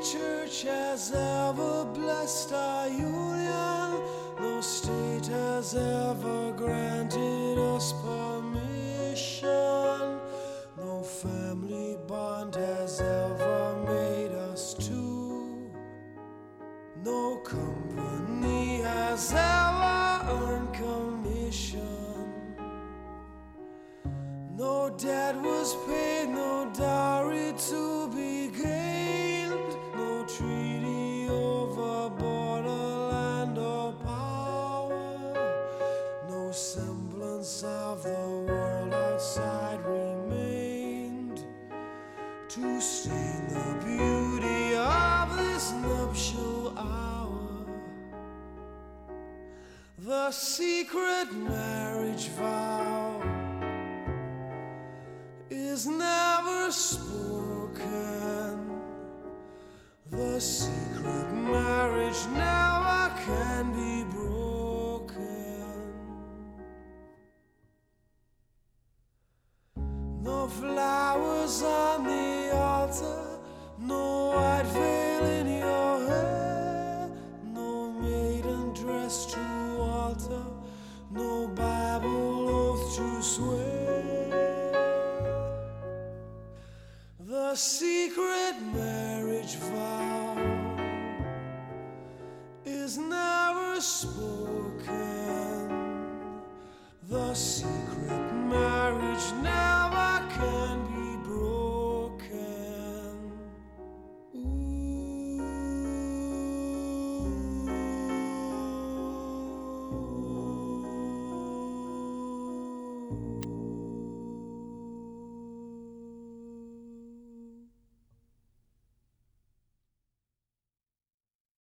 church has ever blessed our union. No state has ever granted us permission. No family bond has ever made us two. No company has ever earned commission. No debt was paid, no dowry to be gained. No treaty over borderland or power. No semblance of the world outside remained to stain the beauty of this nuptial hour. The secret marriage vow is never spoken. The secret marriage never can be broken. No flowers on the altar, no white veil in your hair, no maiden dress to alter, no Bible oath to swear. The secret marriage vow is never spoken. The secret marriage